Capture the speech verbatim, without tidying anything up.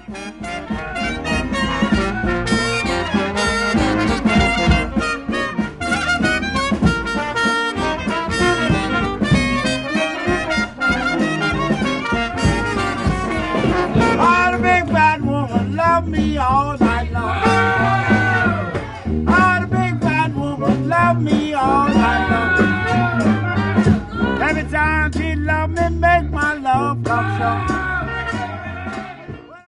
Love me all night long. Oh, the big bad woman love me all night long. Every time she love me, make my love come strong.